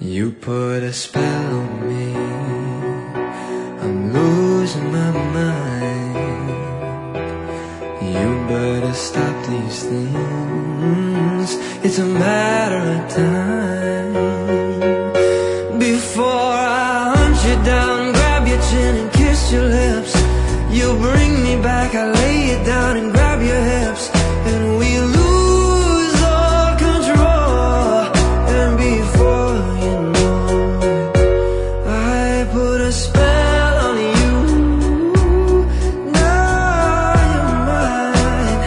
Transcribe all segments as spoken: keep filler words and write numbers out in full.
You put a spell on me, I'm losing my mind. You better stop these things, it's a matter of time. Before I hunt you down, grab your chin and kiss your lips. You bring me back, I lay you down and grab your hips, and we lose all control. And before you know it, I put a spell on you. Now you're mine,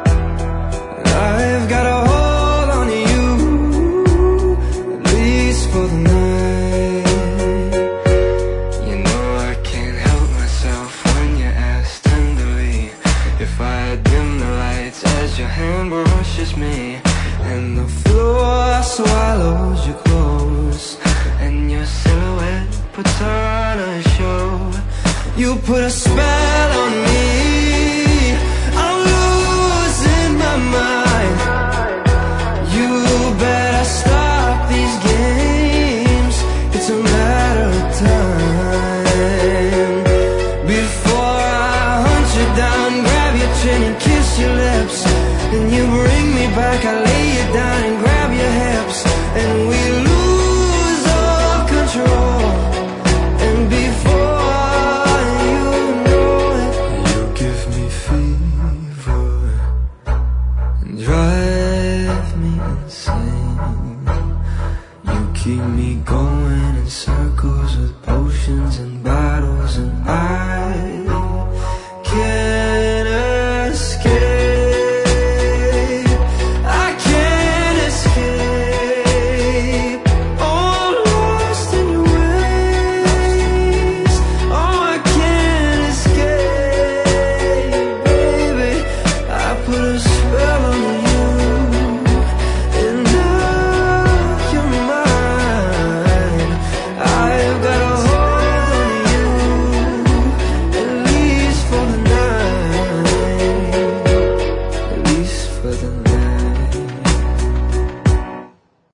I've got a hold on you, at least for the night. You know I can't help myself when you ask tenderly if I dim the lights as your hand brushes me, and the floor swallows your clothes, and your silhouette puts on a show. You put a spell on me, I'm losing my mind. You better stop these games, it's a matter of time. Before I hunt you down, grab your chin and kiss your lips, and you bring me back, I lay you down and grab your hips, and we lose all control. And before you know it, you give me fever and drive me insane. You keep me going